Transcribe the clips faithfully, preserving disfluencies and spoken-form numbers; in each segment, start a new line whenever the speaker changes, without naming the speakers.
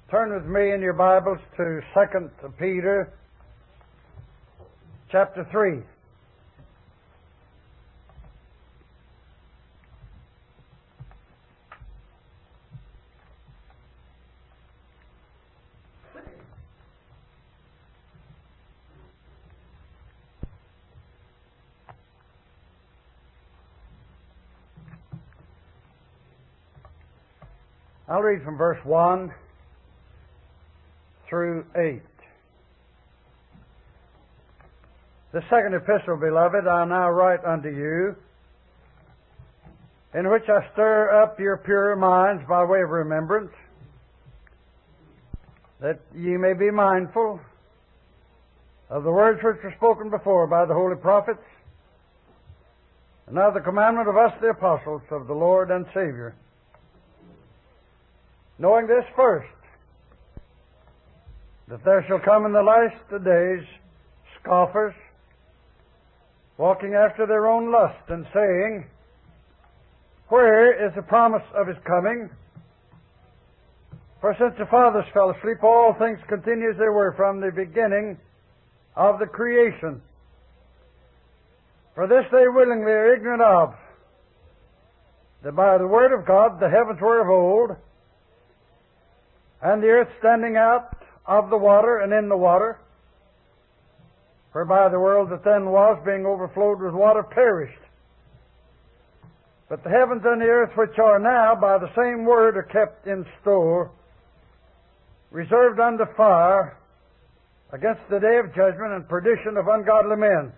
Turn with me in your Bibles to Second Peter chapter three. I'll read from verse one through eight. The second epistle, beloved, I now write unto you, in which I stir up your pure minds by way of remembrance, that ye may be mindful of the words which were spoken before by the holy prophets, and of the commandment of us the apostles of the Lord and Savior. Knowing this first, that there shall come in the last days scoffers, walking after their own lust, and saying, Where is the promise of His coming? For since the fathers fell asleep, all things continue as they were from the beginning of the creation. For this they willingly are ignorant of, that by the word of God the heavens were of old, and the earth standing out of the water and in the water, whereby the world that then was, being overflowed with water, perished. But the heavens and the earth which are now by the same word are kept in store, reserved unto fire against the day of judgment and perdition of ungodly men.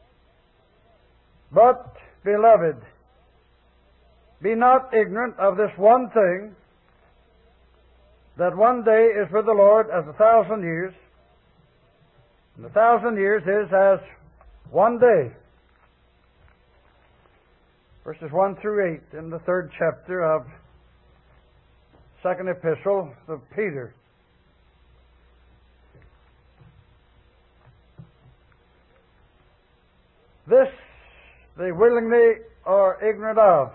But, beloved, be not ignorant of this one thing, that one day is with the Lord as a thousand years, and a thousand years is as one day. Verses one through eight in the third chapter of second epistle of Peter. This they willingly are ignorant of.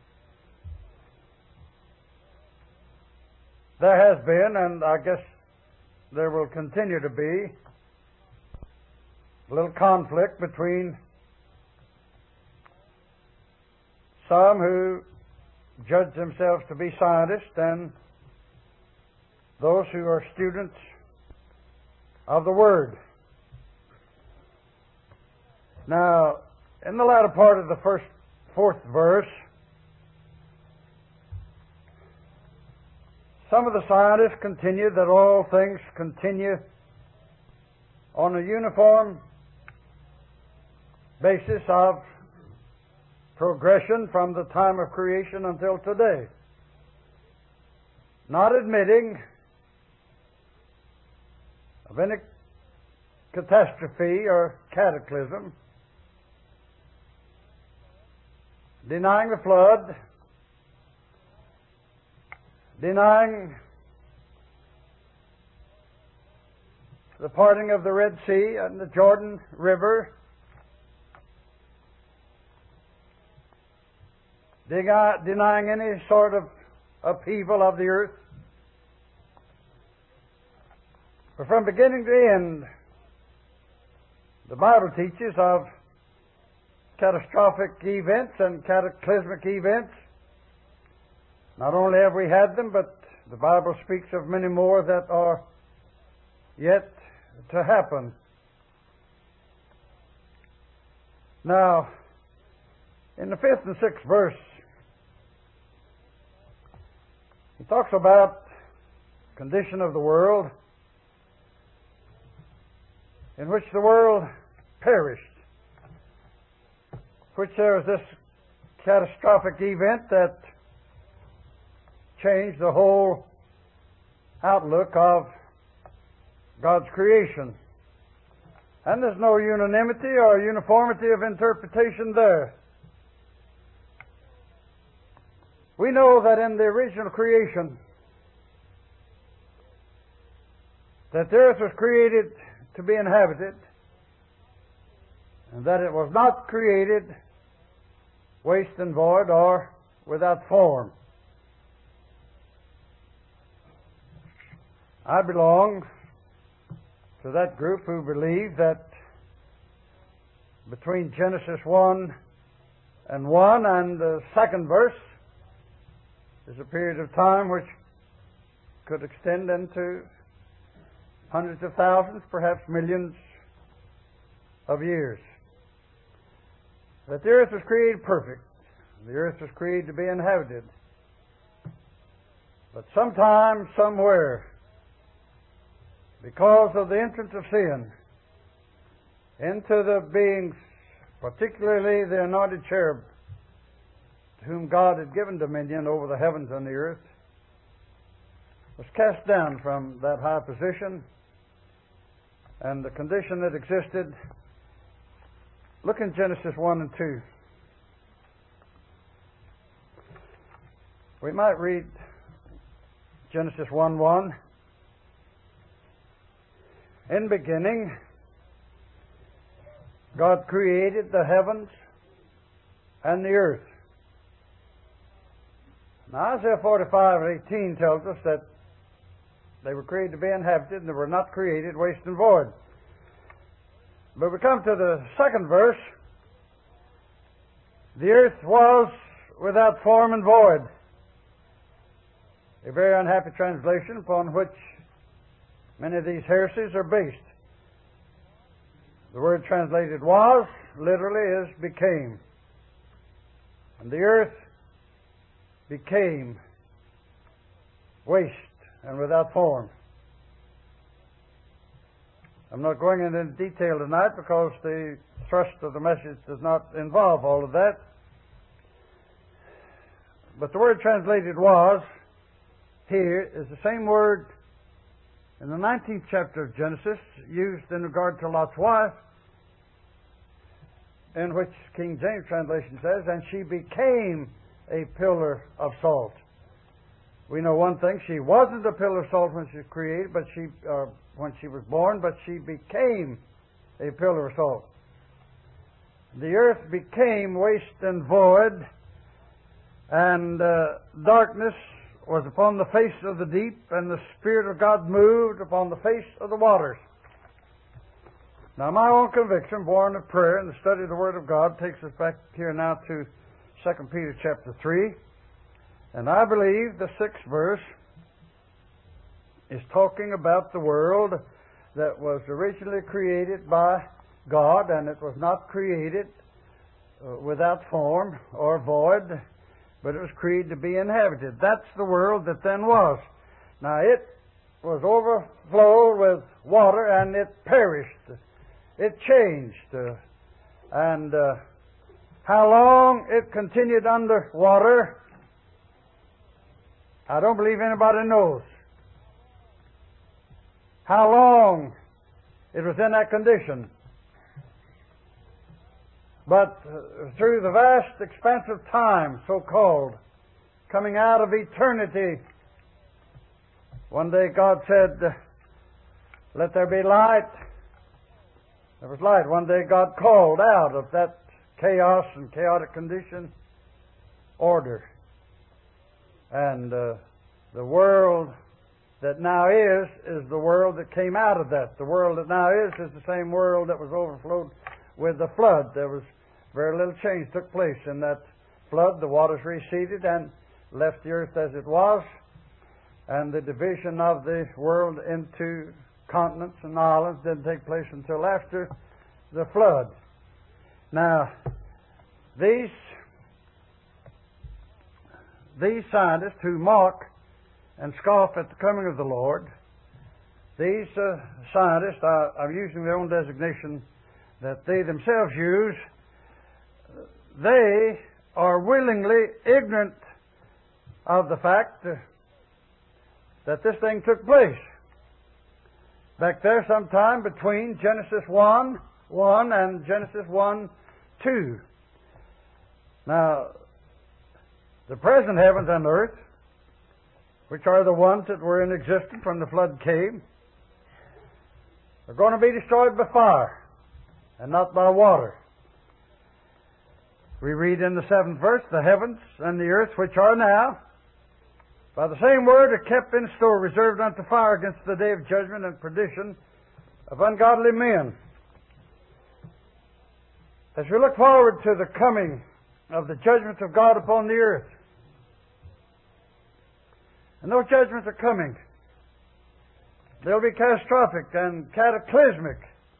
There has been, and I guess there will continue to be, a little conflict between some who judge themselves to be scientists and those who are students of the Word. Now, in the latter part of the first, fourth verse, some of the scientists continue that all things continue on a uniform basis of progression from the time of creation until today, not admitting of any catastrophe or cataclysm, denying the flood, denying the parting of the Red Sea and the Jordan River, denying any sort of upheaval of the earth. But from beginning to end, the Bible teaches of catastrophic events and cataclysmic events. Not only have we had them, but the Bible speaks of many more that are yet to happen. Now, in the fifth and sixth verse, he talks about the condition of the world, in which the world perished, which there was this catastrophic event that changed the whole outlook of God's creation. And there's no unanimity or uniformity of interpretation there. We know that in the original creation, that the earth was created to be inhabited, and that it was not created waste and void or without form. I belong to that group who believe that between Genesis one and one and the second verse is a period of time which could extend into hundreds of thousands, perhaps millions of years. That the earth was created perfect. The earth was created to be inhabited. But sometime, somewhere, because of the entrance of sin into the beings, particularly the anointed cherub, to whom God had given dominion over the heavens and the earth, was cast down from that high position, and the condition that existed. Look in Genesis one and two. We might read Genesis one one. In the beginning, God created the heavens and the earth. Now, Isaiah forty-five and eighteen tells us that they were created to be inhabited and they were not created waste and void. But we come to the second verse. The earth was without form and void. A very unhappy translation upon which many of these heresies are based. The word translated was literally is became. And the earth became waste and without form. I'm not going into detail tonight because the thrust of the message does not involve all of that. But the word translated was here is the same word in the nineteenth chapter of Genesis used in regard to Lot's wife, in which King James translation says, and she became a pillar of salt. We know one thing, she wasn't a pillar of salt when she was created, but she, uh, when she was born, but she became a pillar of salt. The earth became waste and void, and uh, darkness was upon the face of the deep, and the Spirit of God moved upon the face of the waters. Now, my own conviction, born of prayer and the study of the Word of God, takes us back here now to Second Peter chapter three. And I believe the sixth verse is talking about the world that was originally created by God, and it was not created uh, without form or void, but it was created to be inhabited. That's the world that then was. Now, it was overflowed with water, and it perished. It changed. Uh, and uh, how long it continued under water, I don't believe anybody knows. How long it was in that condition. But uh, through the vast expanse of time, so-called, coming out of eternity, one day God said, let there be light. There was light. One day God called out of that chaos and chaotic condition order. And uh, the world that now is, is the world that came out of that. The world that now is, is the same world that was overflowed with the flood. There was very little change took place in that flood. The waters receded and left the earth as it was. And the division of the world into continents and islands didn't take place until after the flood. Now, these These scientists who mock and scoff at the coming of the Lord, these uh, scientists, I, I'm using their own designation that they themselves use, they are willingly ignorant of the fact uh, that this thing took place. Back there sometime between Genesis one, one and Genesis one, two. Now, the present heavens and earth, which are the ones that were in existence when the flood came, are going to be destroyed by fire and not by water. We read in the seventh verse, the heavens and the earth which are now, By the same word are kept in store, reserved unto fire against the day of judgment and perdition of ungodly men. As we look forward to the coming of the judgment of God upon the earth, and those judgments are coming, they'll be catastrophic and cataclysmic.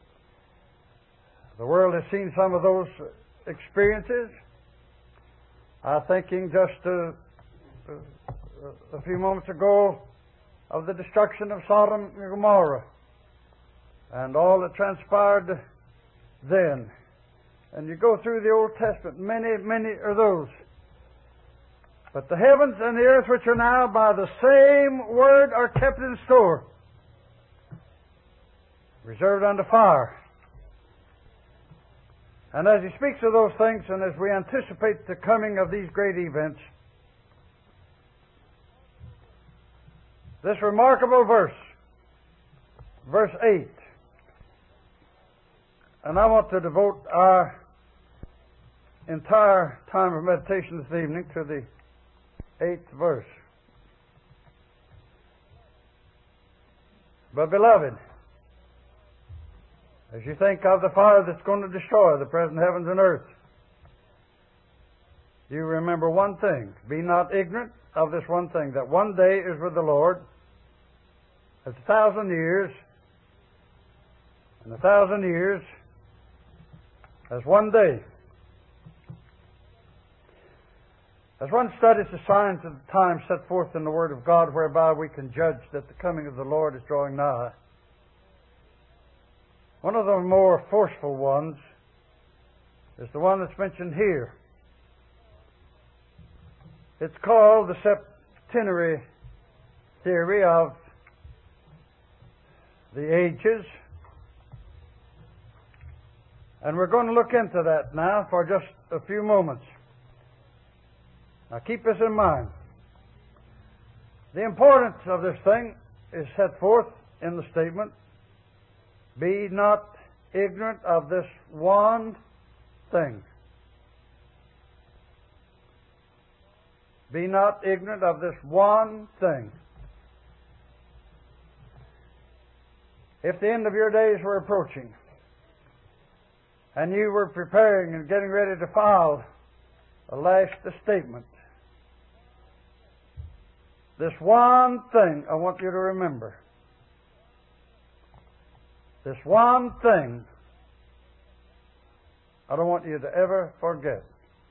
The world has seen some of those experiences. I'm thinking just a, a, a few moments ago of the destruction of Sodom and Gomorrah and all that transpired then. And you go through the Old Testament, many, many are those. But the heavens and the earth, which are now by the same word, are kept in store, reserved unto fire. And as he speaks of those things, and as we anticipate the coming of these great events, this remarkable verse, verse eight, and I want to devote our entire time of meditation this evening to the eighth verse. But beloved, as you think of the fire that's going to destroy the present heavens and earth, you remember one thing. Be not ignorant of this one thing, that one day is with the Lord as a thousand years, and a thousand years as one day. As one studies the signs of the time set forth in the Word of God, whereby we can judge that the coming of the Lord is drawing nigh, one of the more forceful ones is the one that's mentioned here. It's called the septenary theory of the ages. And we're going to look into that now for just a few moments. Now keep this in mind. The importance of this thing is set forth in the statement, be not ignorant of this one thing. Be not ignorant of this one thing. If the end of your days were approaching, and you were preparing and getting ready to file a last statement, this one thing I want you to remember. This one thing I don't want you to ever forget.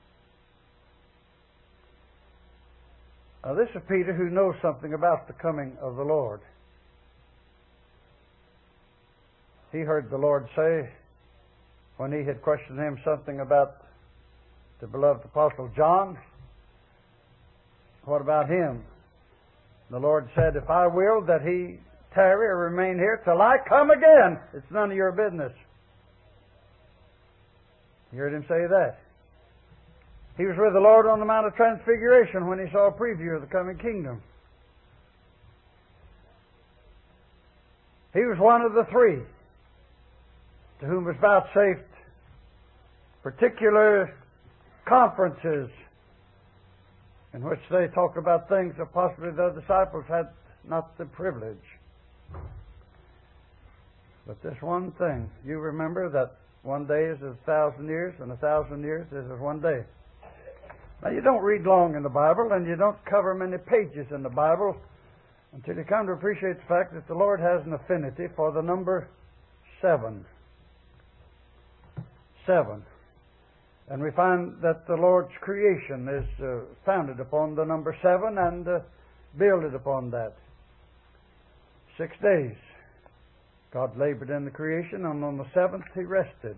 Now this is Peter, who knows something about the coming of the Lord. He heard the Lord say, when he had questioned him something about the beloved Apostle John, what about him? The Lord said, if I will that he tarry or remain here till I come again, it's none of your business. You heard him say that. He was with the Lord on the Mount of Transfiguration when he saw a preview of the coming kingdom. He was one of the three to whom was vouchsafed particular conferences in which they talk about things that possibly the disciples had not the privilege. But this one thing, you remember that one day is as a thousand years, and a thousand years is as one day. Now, you don't read long in the Bible, and you don't cover many pages in the Bible until you come to appreciate the fact that the Lord has an affinity for the number seven. Seven. And we find that the Lord's creation is uh, founded upon the number seven and uh, builded upon that. Six days God labored in the creation, and on the seventh He rested.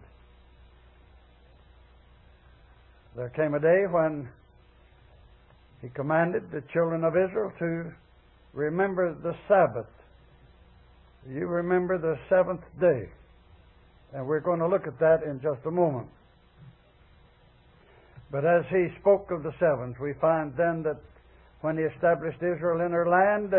There came a day when He commanded the children of Israel to remember the Sabbath. You remember the seventh day. And we're going to look at that in just a moment. But as He spoke of the seventh, we find then that when He established Israel in her land,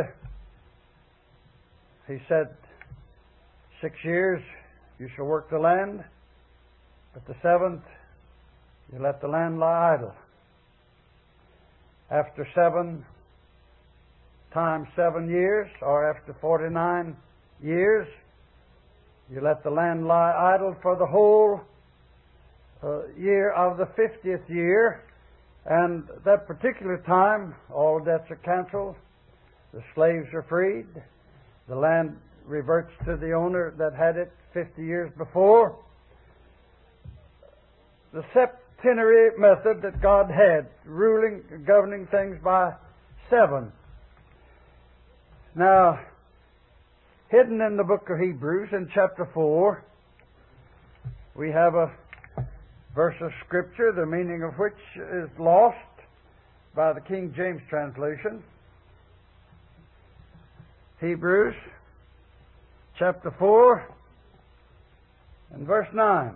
He said, six years you shall work the land, but the seventh you let the land lie idle. After seven times seven years, or after forty-nine years, you let the land lie idle for the whole uh, year of the fiftieth year, and that particular time, all debts are canceled, the slaves are freed, the land reverts to the owner that had it fifty years before. The septenary method that God had, ruling, governing things by seven. Now, hidden in the book of Hebrews in chapter four, we have a verse of Scripture, the meaning of which is lost by the King James translation. Hebrews chapter four and verse nine.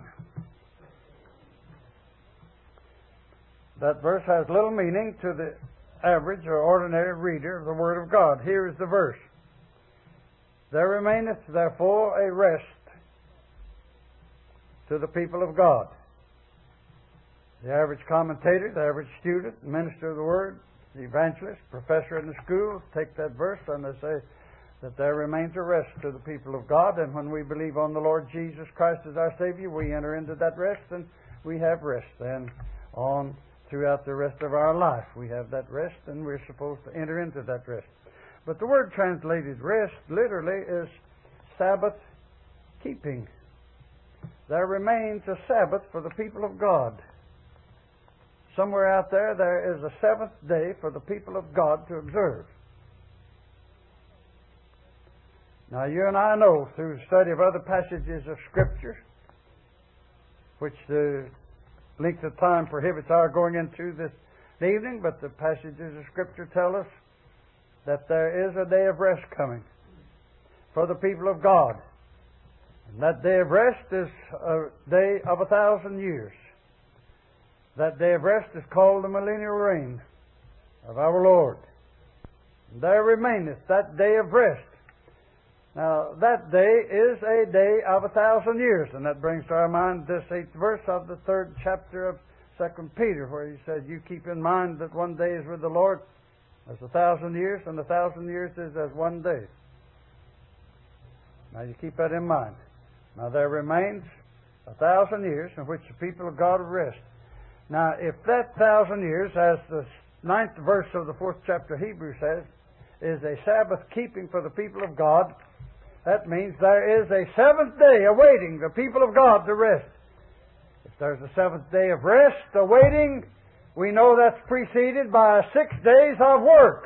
That verse has little meaning to the average or ordinary reader of the Word of God. Here is the verse. There remaineth therefore a rest to the people of God. The average commentator, the average student, minister of the Word, the evangelist, professor in the school, take that verse and they say that there remains a rest to the people of God, and when we believe on the Lord Jesus Christ as our Savior, we enter into that rest, and we have rest then on throughout the rest of our life. We have that rest, and we're supposed to enter into that rest. But the word translated rest literally is Sabbath keeping. There remains a Sabbath for the people of God. Somewhere out there, there is a seventh day for the people of God to observe. Now, you and I know through the study of other passages of Scripture, which the length of time prohibits our going into this evening, but the passages of Scripture tell us that there is a day of rest coming for the people of God. And that day of rest is a day of a thousand years. That day of rest is called the millennial reign of our Lord. And there remaineth that day of rest. Now, that day is a day of a thousand years, and that brings to our mind this eighth verse of the third chapter of Second Peter, where he said, you keep in mind that one day is with the Lord as a thousand years, and a thousand years is as one day. Now, you keep that in mind. Now, there remains a thousand years in which the people of God will rest. Now, if that thousand years, as the ninth verse of the fourth chapter of Hebrews says, is a Sabbath keeping for the people of God, that means there is a seventh day awaiting the people of God to rest. If there's a seventh day of rest awaiting, we know that's preceded by six days of work.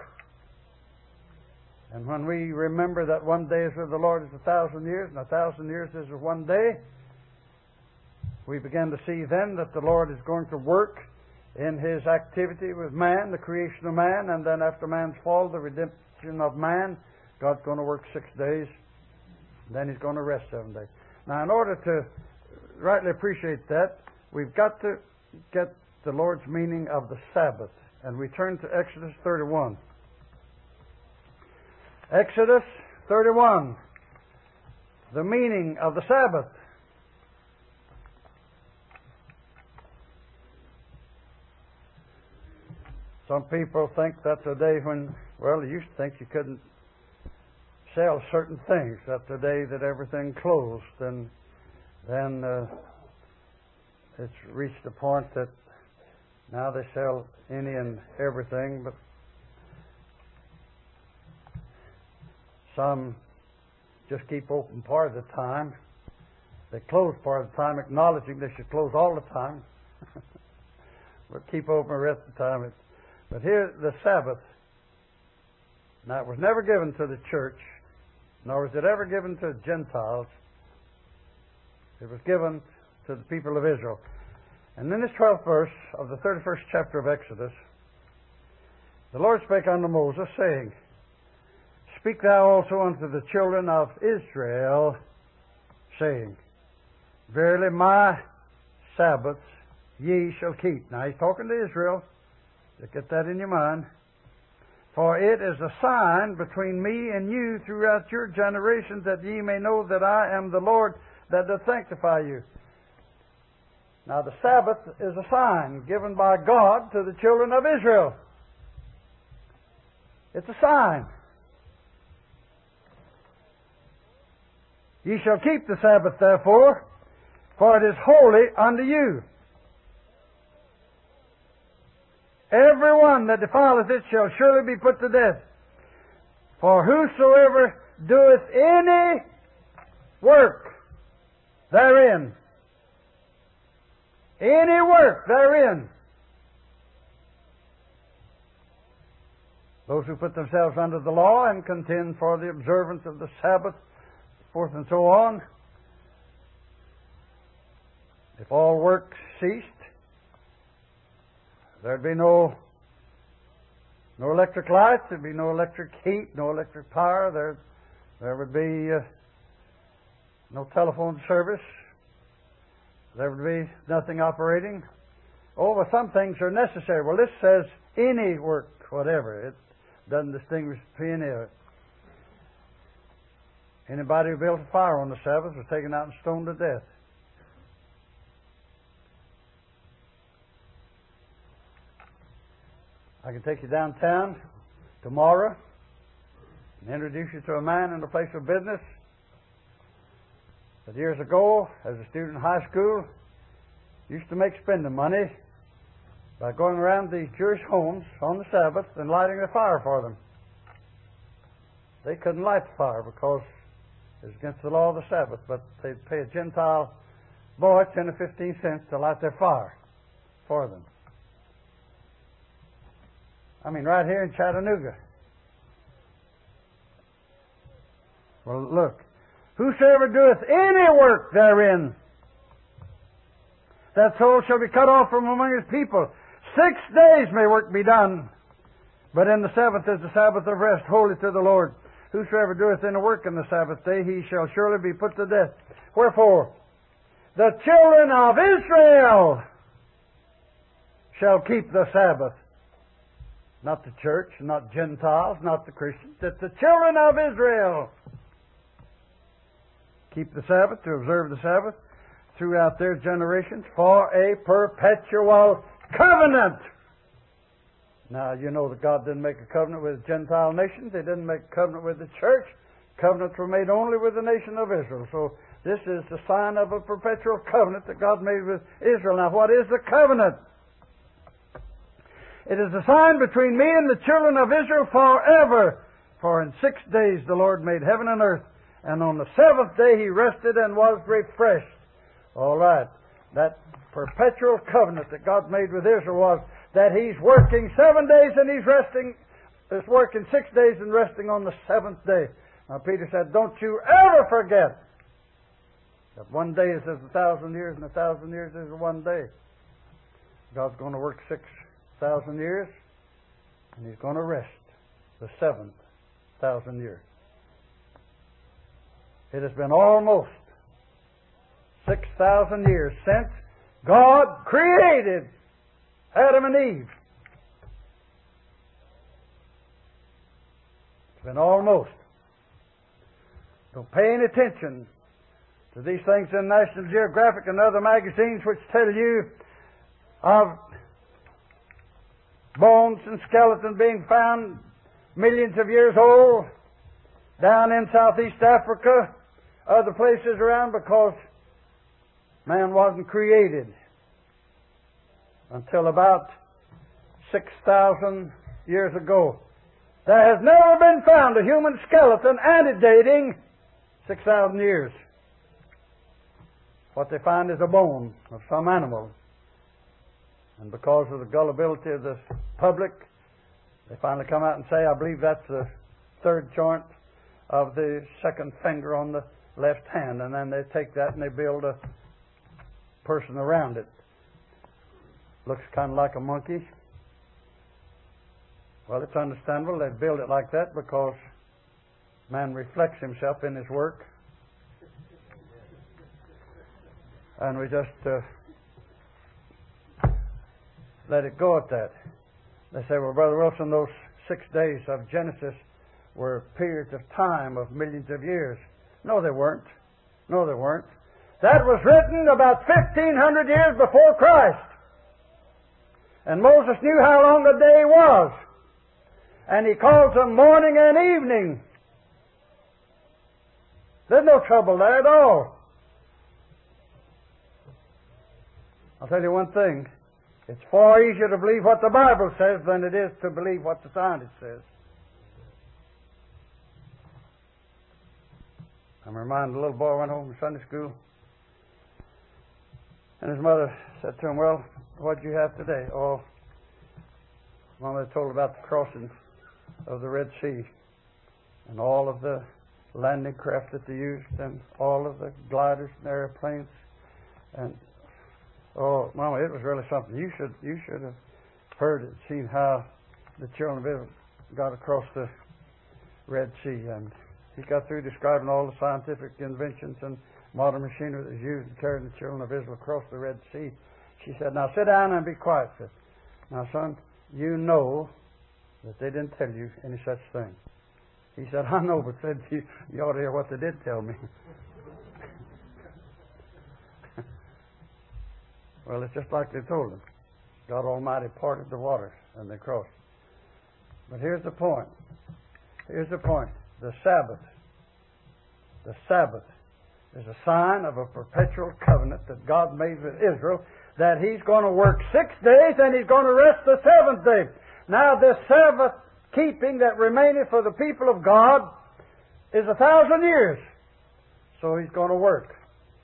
And when we remember that one day is with the Lord is a thousand years, and a thousand years is one day, we begin to see then that the Lord is going to work in His activity with man, the creation of man, and then after man's fall, the redemption of man. God's going to work six days. Then He's going to rest seven days. Now, in order to rightly appreciate that, we've got to get the Lord's meaning of the Sabbath. And we turn to Exodus thirty-one. Exodus thirty-one. The meaning of the Sabbath. Some people think that's a day when, well, you used to think you couldn't sell certain things. That's the day that everything closed, and then uh, it's reached a point that now they sell any and everything, but some just keep open part of the time. They close part of the time, acknowledging they should close all the time, but keep open the rest of the time. It's, but here, the Sabbath. Now, it was never given to the church, nor was it ever given to Gentiles. It was given to the people of Israel. And in this twelfth verse of the thirty-first chapter of Exodus, the Lord spake unto Moses, saying, Speak thou also unto the children of Israel, saying, Verily my Sabbaths ye shall keep. Now he's talking to Israel. So get that in your mind. For it is a sign between me and you throughout your generations, that ye may know that I am the Lord that doth sanctify you. Now the Sabbath is a sign given by God to the children of Israel. It's a sign. Ye shall keep the Sabbath, therefore, for it is holy unto you. Every one that defileth it shall surely be put to death. For whosoever doeth any work therein, any work therein, those who put themselves under the law and contend for the observance of the Sabbath, forth and so on, if all work ceased, there'd be no no electric lights, there'd be no electric heat, no electric power, there, there would be uh, no telephone service, there would be nothing operating. Oh, well, some things are necessary. Well, this says any work, whatever. It doesn't distinguish between any of it. Anybody who built a fire on the Sabbath was taken out and stoned to death. I can take you downtown tomorrow and introduce you to a man in a place of business that years ago, as a student in high school, used to make spending money by going around these Jewish homes on the Sabbath and lighting the fire for them. They couldn't light the fire because it was against the law of the Sabbath, but they'd pay a Gentile boy ten or fifteen cents to light their fire for them. I mean, right here in Chattanooga. Well, look. Whosoever doeth any work therein, that soul shall be cut off from among his people. Six days may work be done, but in the Sabbath is the Sabbath of rest, holy to the Lord. Whosoever doeth any work in the Sabbath day, he shall surely be put to death. Wherefore, the children of Israel shall keep the Sabbath. Not the church, not Gentiles, not the Christians. It's the children of Israel. Keep the Sabbath, to observe the Sabbath throughout their generations for a perpetual covenant. Now, you know that God didn't make a covenant with Gentile nations. He didn't make a covenant with the church. Covenants were made only with the nation of Israel. So this is the sign of a perpetual covenant that God made with Israel. Now, what is the covenant? It is a sign between me and the children of Israel forever. For in six days the Lord made heaven and earth, and on the seventh day He rested and was refreshed. All right. That perpetual covenant that God made with Israel was that He's working seven days and He's resting, is working six days and resting on the seventh day. Now Peter said, don't you ever forget that one day is as a thousand years and a thousand years is one day. God's going to work six thousand years, and He's going to rest the seventh thousand years. It has been almost six thousand years since God created Adam and Eve. It's been almost. Don't pay any attention to these things in National Geographic and other magazines which tell you of bones and skeletons being found millions of years old down in Southeast Africa, other places around, because man wasn't created until about six thousand years ago. There has never been found a human skeleton antedating six thousand years. What they find is a bone of some animal. And because of the gullibility of the public, they finally come out and say, I believe that's the third joint of the second finger on the left hand. And then they take that and they build a person around it. Looks kind of like a monkey. Well, it's understandable they build it like that because man reflects himself in his work. And we just uh, let it go at that. They say, well, Brother Wilson, those six days of Genesis were periods of time of millions of years. No, they weren't. No, they weren't. That was written about fifteen hundred years before Christ. And Moses knew how long a day was. And he calls them morning and evening. There's no trouble there at all. I'll tell you one thing. It's far easier to believe what the Bible says than it is to believe what the scientist says. I'm reminded a little boy went home from Sunday school, and his mother said to him, "Well, what did you have today?" "Oh, Mama told about the crossing of the Red Sea and all of the landing craft that they used and all of the gliders and airplanes. And, oh, Mama, it was really something. You should you should have heard it, seen how the children of Israel got across the Red Sea." And he got through describing all the scientific inventions and modern machinery that was used in carrying the children of Israel across the Red Sea. She said, "Now sit down and be quiet." Said, "Now, son, you know that they didn't tell you any such thing." He said, "I know, but said you, you ought to hear what they did tell me." Well, it's just like they told them. God Almighty parted the waters and they crossed. But here's the point. Here's the point. The Sabbath. The Sabbath is a sign of a perpetual covenant that God made with Israel, that He's going to work six days and He's going to rest the seventh day. Now, this Sabbath keeping that remaineth for the people of God is a thousand years. So He's going to work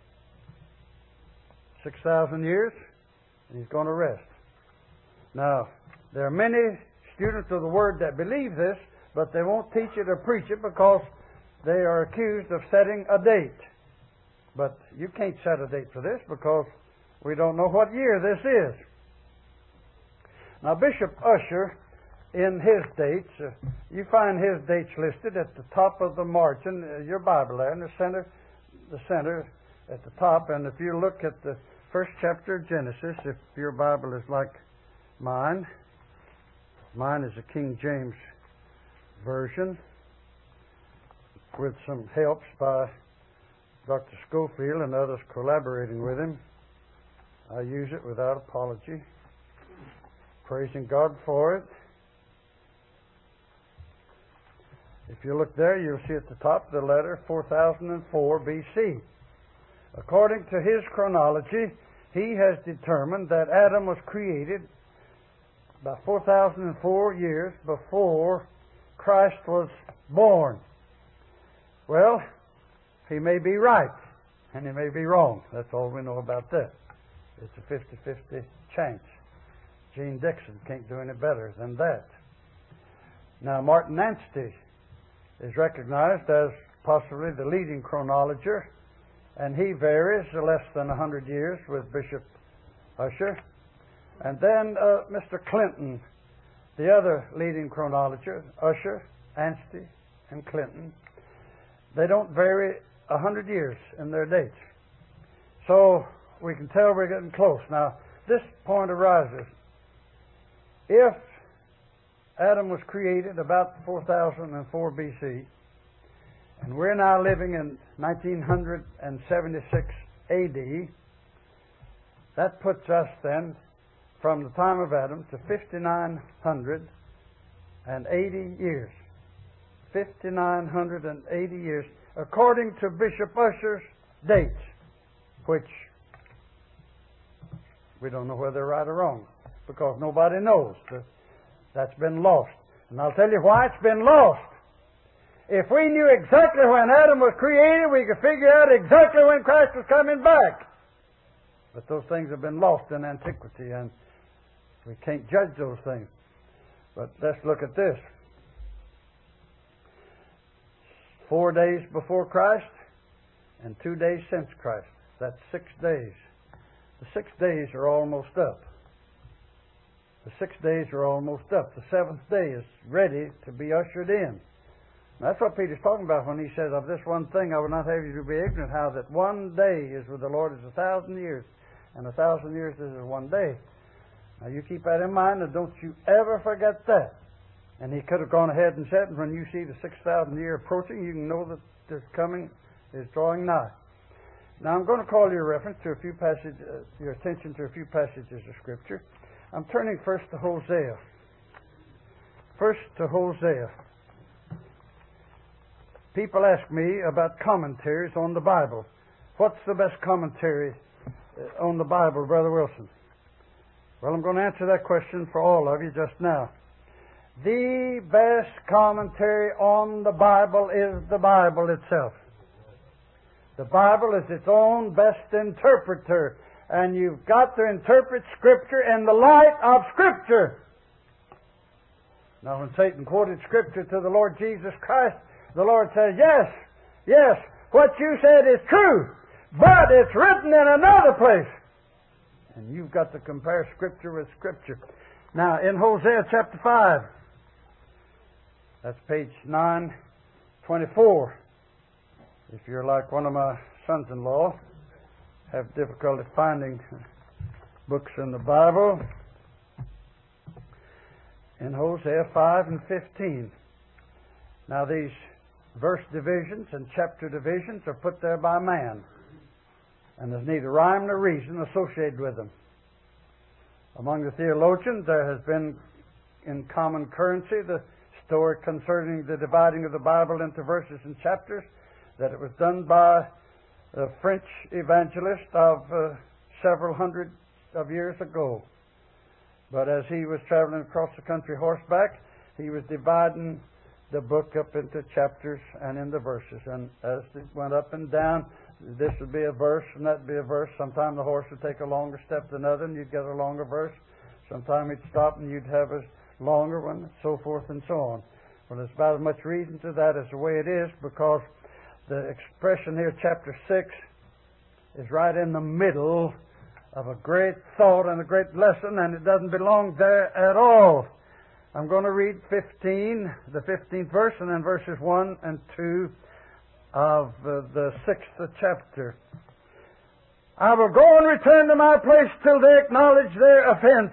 six thousand years and He's going to rest. Now, there are many students of the Word that believe this, but they won't teach it or preach it because they are accused of setting a date. But you can't set a date for this because we don't know what year this is. Now, Bishop Ussher, in his dates, uh, you find his dates listed at the top of the margin, uh, your Bible there, in the center, the center at the top. And if you look at the first chapter of Genesis, if your Bible is like mine, mine is a King James Version with some helps by Doctor Schofield and others collaborating with him. I use it without apology, praising God for it. If you look there, you'll see at the top the letter four thousand four B C. According to his chronology, he has determined that Adam was created about four thousand four years before Christ was born. Well, he may be right, and he may be wrong. That's all we know about that. It's a fifty-fifty chance. Gene Dixon can't do any better than that. Now, Martin Anstey is recognized as possibly the leading chronologer, and he varies less than one hundred years with Bishop Ussher. And then uh, Mister Clinton, the other leading chronologer, Ussher, Anstey, and Clinton, they don't vary one hundred years in their dates. So we can tell we're getting close. Now, this point arises. If Adam was created about four thousand four B C, and we're now living in nineteen seventy-six A D, that puts us then from the time of Adam to five thousand nine hundred eighty years. five thousand nine hundred eighty years, according to Bishop Ussher's dates, which we don't know whether they're right or wrong, because nobody knows. That's been lost. And I'll tell you why it's been lost. If we knew exactly when Adam was created, we could figure out exactly when Christ was coming back. But those things have been lost in antiquity, and we can't judge those things. But let's look at this. Four days before Christ and two days since Christ. That's six days. The six days are almost up. The six days are almost up. The seventh day is ready to be ushered in. That's what Peter's talking about when he says, "Of this one thing I would not have you to be ignorant, how that one day is with the Lord as a thousand years, and a thousand years is as one day." Now you keep that in mind, and don't you ever forget that. And he could have gone ahead and said, when you see the six thousand year approaching, you can know that this coming is drawing nigh. Now I'm going to call your reference to a few passages, uh, your attention to a few passages of Scripture. I'm turning first to Hosea. First to Hosea. People ask me about commentaries on the Bible. What's the best commentary on the Bible, Brother Wilson? Well, I'm going to answer that question for all of you just now. The best commentary on the Bible is the Bible itself. The Bible is its own best interpreter, and you've got to interpret Scripture in the light of Scripture. Now, when Satan quoted Scripture to the Lord Jesus Christ, the Lord says, yes, yes, what you said is true, but it's written in another place. And you've got to compare Scripture with Scripture. Now, in Hosea chapter five, that's page nine twenty-four. If you're like one of my sons-in-law, have difficulty finding books in the Bible, in Hosea five and fifteen. Now, these verse divisions and chapter divisions are put there by man, and there's neither rhyme nor reason associated with them. Among the theologians, there has been in common currency the story concerning the dividing of the Bible into verses and chapters, that it was done by a French evangelist of uh, several hundred of years ago. But as he was traveling across the country horseback, he was dividing the book up into chapters and into verses. And as it went up and down, this would be a verse and that would be a verse. Sometimes the horse would take a longer step than another and you'd get a longer verse. Sometimes he'd stop and you'd have a longer one, so forth and so on. Well, there's about as much reason to that as the way it is, because the expression here, chapter six, is right in the middle of a great thought and a great lesson, and it doesn't belong there at all. I'm going to read fifteen, the fifteenth verse, and then verses one and two of uh, the sixth chapter. I will go and return to my place till they acknowledge their offense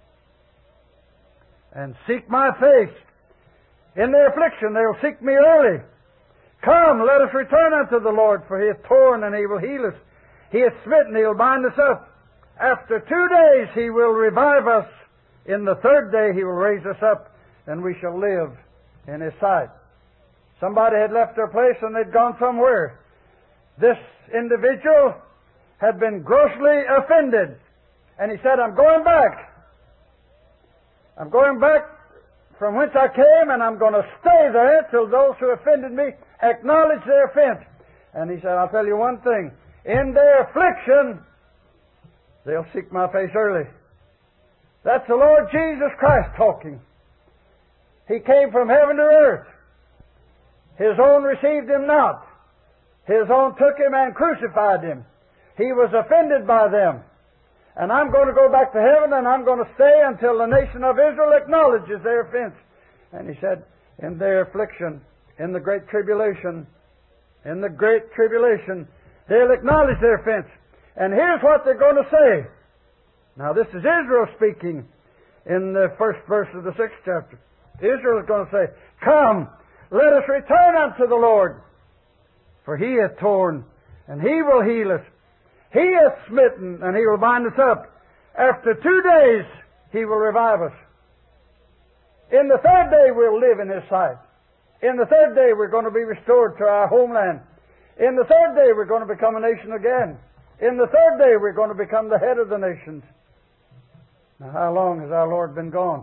and seek my face. In their affliction they will seek me early. Come, let us return unto the Lord, for He hath torn and He will heal us. He hath smitten, He will bind us up. After two days He will revive us. In the third day He will raise us up, and we shall live in His sight. Somebody had left their place and they'd gone somewhere. This individual had been grossly offended, and he said, I'm going back. I'm going back from whence I came, and I'm going to stay there till those who offended me acknowledge their offense. And he said, I'll tell you one thing. In their affliction, they'll seek my face early. That's the Lord Jesus Christ talking. He came from heaven to earth. His own received Him not. His own took Him and crucified Him. He was offended by them. And I'm going to go back to heaven, and I'm going to stay until the nation of Israel acknowledges their offense. And He said, in their affliction, in the great tribulation, in the great tribulation, they'll acknowledge their offense. And here's what they're going to say. Now, this is Israel speaking in the first verse of the sixth chapter. Israel is going to say, come, let us return unto the Lord, for He hath torn, and He will heal us. He hath smitten, and He will bind us up. After two days, He will revive us. In the third day, we'll live in His sight. In the third day, we're going to be restored to our homeland. In the third day, we're going to become a nation again. In the third day, we're going to become the head of the nations. Now, how long has our Lord been gone?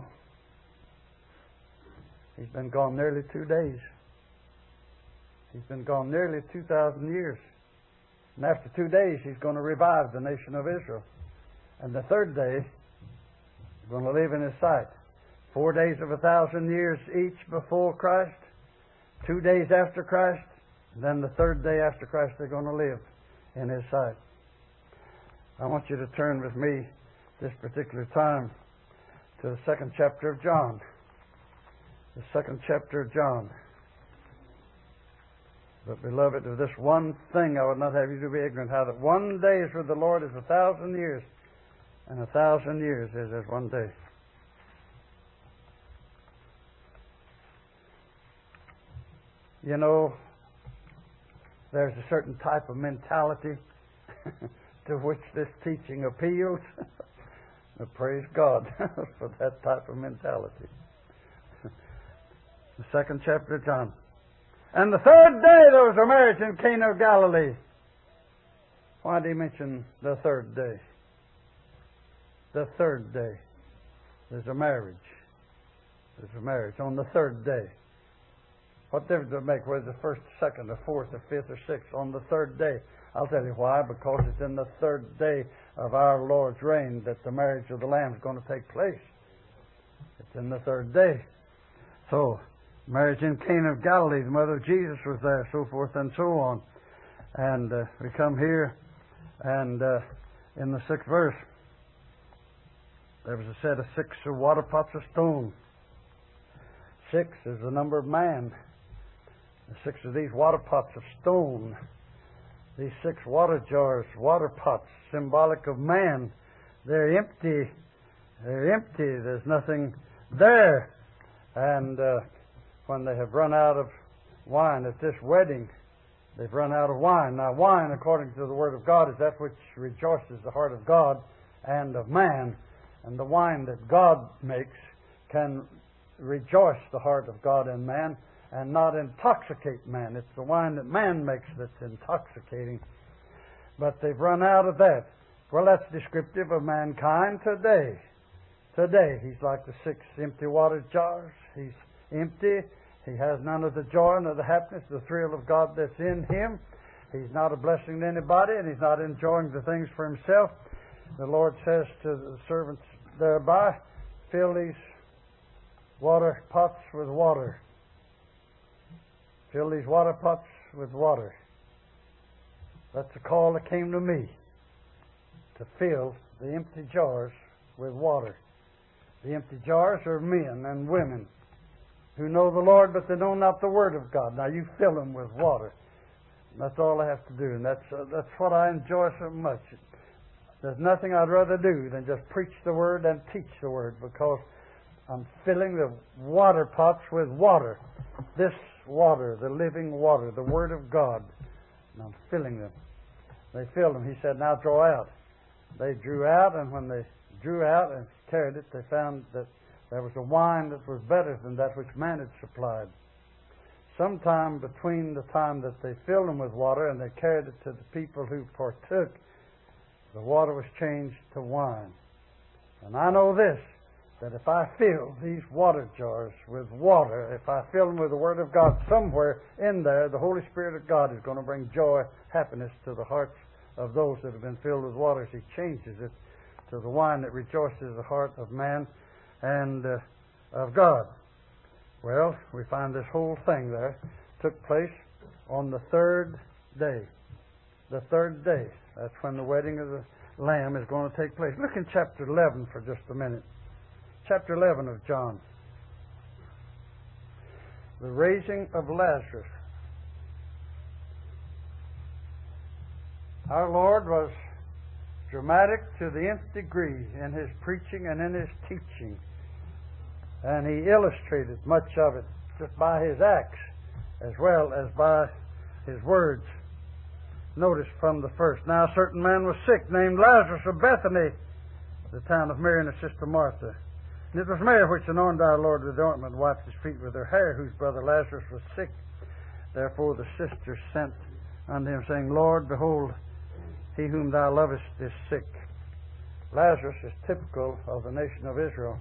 He's been gone nearly two days. He's been gone nearly two thousand years. And after two days, He's going to revive the nation of Israel. And the third day, He's going to live in His sight. Four days of a thousand years each before Christ, two days after Christ, and then the third day after Christ, they're going to live in His sight. I want you to turn with me this particular time to the second chapter of John. The second chapter of John. But, beloved, of this one thing I would not have you to be ignorant, how that one day is with the Lord as a thousand years, and a thousand years is as one day. You know, there's a certain type of mentality to which this teaching appeals. But praise God for that type of mentality. The second chapter of John. And the third day there was a marriage in Cana of Galilee. Why did he mention the third day? The third day. There's a marriage. There's a marriage on the third day. What difference does it make whether it's the first, second, or fourth, or fifth, or sixth on the third day? I'll tell you why. Because it's in the third day of our Lord's reign that the marriage of the Lamb is going to take place. It's in the third day. So, marriage in Cana of Galilee, the mother of Jesus was there, so forth and so on. And uh, we come here, and uh, in the sixth verse, there was a set of six water pots of stone. Six is the number of man. The six of these water pots of stone. These six water jars, water pots, symbolic of man. They're empty. They're empty. There's nothing there. And uh, when they have run out of wine at this wedding, they've run out of wine. Now, wine, according to the Word of God, is that which rejoices the heart of God and of man. And the wine that God makes can rejoice the heart of God and man and not intoxicate man. It's the wine that man makes that's intoxicating. But they've run out of that. Well, that's descriptive of mankind today. Today, he's like the six empty water jars. He's empty. He has none of the joy, none of the happiness, the thrill of God that's in him. He's not a blessing to anybody, and he's not enjoying the things for himself. The Lord says to the servants thereby, fill these water pots with water. Fill these water pots with water. That's the call that came to me, to fill the empty jars with water. The empty jars are men and women who know the Lord, but they know not the Word of God. Now you fill them with water. That's all I have to do, and that's uh, that's what I enjoy so much. There's nothing I'd rather do than just preach the Word and teach the Word, because I'm filling the water pots with water. This water, the living water, the Word of God. And I'm filling them. They filled them. He said, now draw out. They drew out, and when they drew out and carried it, they found that there was a wine that was better than that which man had supplied. Sometime between the time that they filled them with water and they carried it to the people who partook, the water was changed to wine. And I know this, that if I fill these water jars with water, if I fill them with the Word of God, somewhere in there, the Holy Spirit of God is going to bring joy, happiness to the hearts of those that have been filled with water as He changes it to the wine that rejoices the heart of man and uh, of God. Well, we find this whole thing there took place on the third day. The third day. That's when the wedding of the Lamb is going to take place. Look in chapter eleven for just a minute. Chapter eleven of John. The raising of Lazarus. Our Lord was dramatic to the nth degree in His preaching and in His teaching. And He illustrated much of it just by His acts as well as by His words. Notice from the first. Now a certain man was sick, named Lazarus of Bethany, the town of Mary and her sister Martha. And it was Mary which anointed our Lord with the ointment and wiped His feet with her hair, whose brother Lazarus was sick. Therefore the sisters sent unto Him, saying, Lord, behold, he whom thou lovest is sick. Lazarus is typical of the nation of Israel.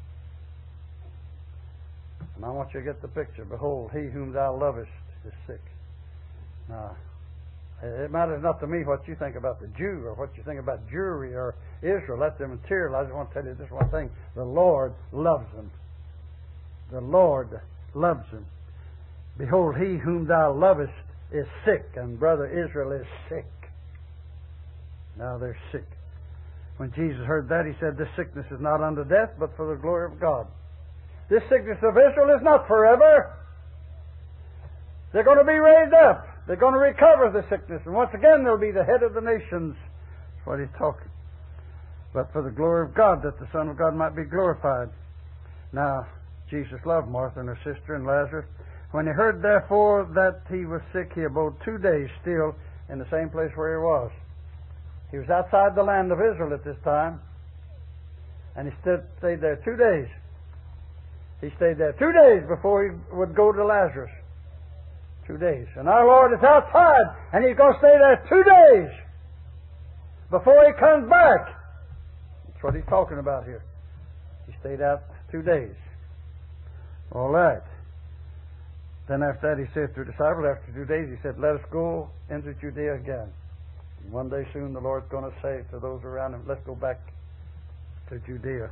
And I want you to get the picture. Behold, he whom thou lovest is sick. Now, it matters not to me what you think about the Jew or what you think about Jewry or Israel. That's immaterial. I just want to tell you this one thing. The Lord loves them. The Lord loves them. Behold, he whom thou lovest is sick, and brother Israel is sick. Now they're sick. When Jesus heard that, He said, this sickness is not unto death, but for the glory of God. This sickness of Israel is not forever. They're going to be raised up. They're going to recover the sickness. And once again, they'll be the head of the nations. That's what He's talking. But for the glory of God, that the Son of God might be glorified. Now, Jesus loved Martha and her sister and Lazarus. When He heard, therefore, that he was sick, He abode two days still in the same place where He was. He was outside the land of Israel at this time. And He stood, stayed there two days. He stayed there two days before He would go to Lazarus. Two days. And our Lord is outside, and He's going to stay there two days before He comes back. That's what He's talking about here. He stayed out two days. All right. Then after that He said to the disciples, after two days, He said, let us go into Judea again. And one day soon the Lord's going to say to those around Him, let's go back to Judea.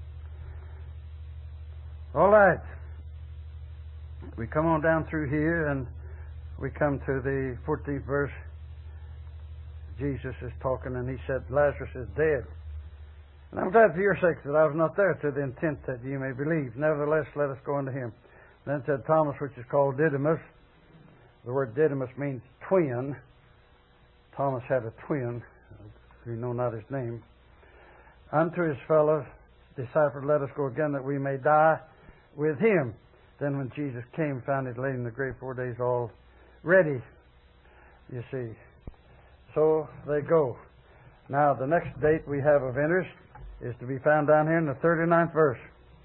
All right. We come on down through here and we come to the fourteenth verse. Jesus is talking and He said, Lazarus is dead. And I'm glad for your sake that I was not there, to the intent that you may believe. Nevertheless, let us go unto Him. Then said Thomas, which is called Didymus. The word Didymus means twin. Thomas had a twin. We know not his name. Unto his fellow disciple, let us go again, that we may die with Him. Then when Jesus came, found it laid in the grave four days all ready. You see. So they go. Now the next date we have of interest is to be found down here in the thirty-ninth verse.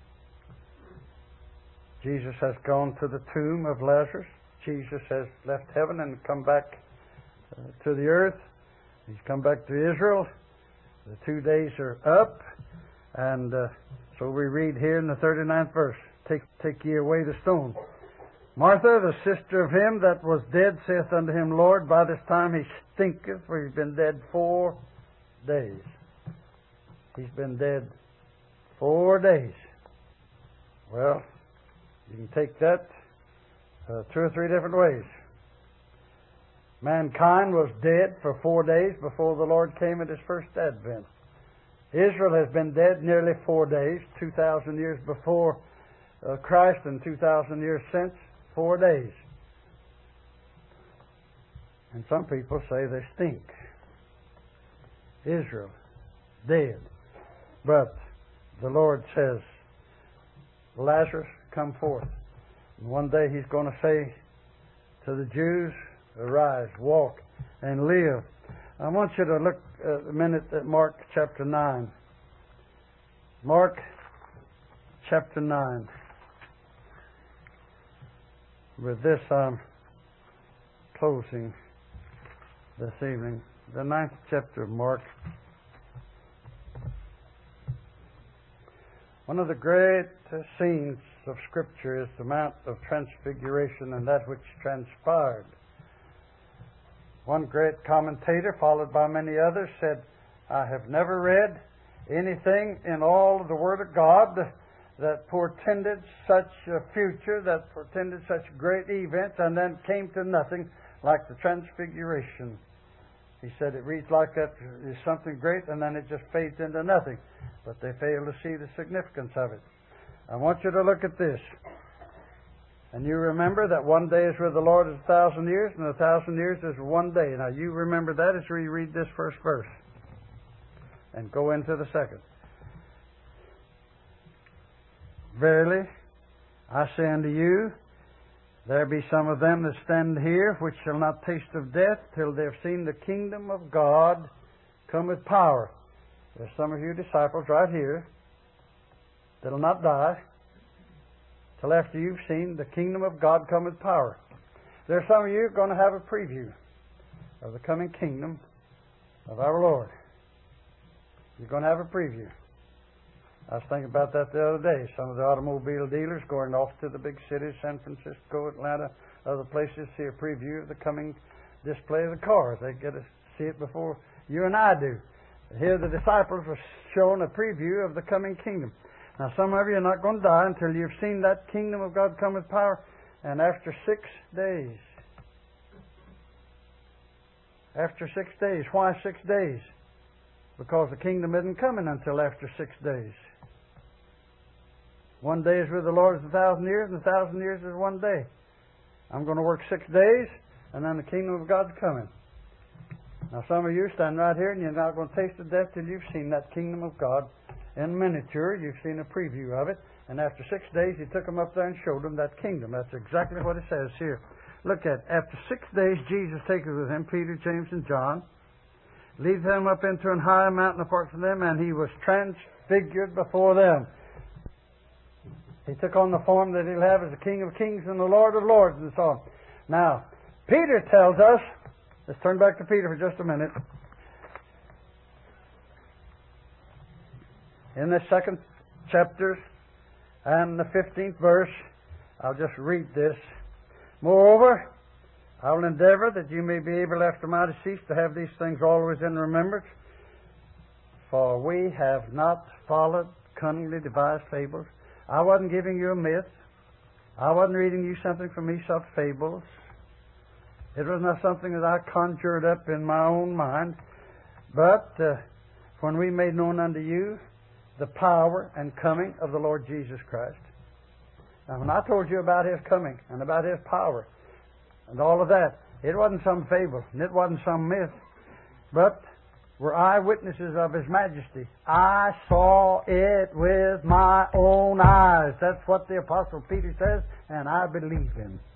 Jesus has gone to the tomb of Lazarus. Jesus has left heaven and come back uh, to the earth. He's come back to Israel. The two days are up. And uh, so we read here in the thirty-ninth verse, Take, take ye away the stone. Martha, the sister of him that was dead, saith unto him, Lord, by this time he stinketh, for he's been dead four days. He's been dead four days. Well, you can take that uh, two or three different ways. Mankind was dead for four days before the Lord came at His first advent. Israel has been dead nearly four days, two thousand years before uh, Christ and two thousand years since, four days. And some people say they stink. Israel, dead. But the Lord says, Lazarus, come forth. And one day He's going to say to the Jews, arise, walk, and live. I want you to look uh, a minute at Mark chapter nine. Mark chapter nine. With this I'm closing this evening. The ninth chapter of Mark. One of the great uh, scenes of Scripture is the Mount of Transfiguration and that which transpired. One great commentator, followed by many others, said, I have never read anything in all of the Word of God that portended such a future, that portended such great events, and then came to nothing like the Transfiguration. He said it reads like that is something great, and then it just fades into nothing. But they fail to see the significance of it. I want you to look at this. And you remember that one day is with the Lord is a thousand years, and a thousand years is one day. Now you remember that as we read this first verse. And go into the second. Verily, I say unto you, there be some of them that stand here which shall not taste of death till they have seen the kingdom of God come with power. There's some of you disciples right here that'll not die till after you've seen the kingdom of God come with power. There's some of you going to have a preview of the coming kingdom of our Lord. You're going to have a preview. I was thinking about that the other day. Some of the automobile dealers going off to the big cities, San Francisco, Atlanta, other places, see a preview of the coming display of the cars. They get to see it before you and I do. Here the disciples were shown a preview of the coming kingdom. Now some of you are not going to die until you've seen that kingdom of God come with power. And after six days. After six days. Why six days? Because the kingdom isn't coming until after six days. One day is with the Lord is a thousand years, and a thousand years is one day. I'm going to work six days, and then the kingdom of God's coming. Now some of you stand right here, and you're not going to taste of death till you've seen that kingdom of God in miniature. You've seen a preview of it. And after six days, He took them up there and showed them that kingdom. That's exactly what it says here. Look at it. After six days, Jesus taketh with Him Peter, James, and John, leads them up into an high mountain apart from them, and He was transfigured before them. He took on the form that He'll have as the King of Kings and the Lord of Lords, and so on. Now, Peter tells us, let's turn back to Peter for just a minute. In the second chapter and the fifteenth verse, I'll just read this. Moreover, I will endeavor that you may be able after my decease to have these things always in remembrance. For we have not followed cunningly devised fables. I wasn't giving you a myth. I wasn't reading you something from Aesop's fables. It was not something that I conjured up in my own mind. But uh, when we made known unto you the power and coming of the Lord Jesus Christ. Now, when I told you about His coming and about His power and all of that, it wasn't some fable and it wasn't some myth, but were eyewitnesses of His majesty. I saw it with my own eyes. That's what the Apostle Peter says, and I believe him.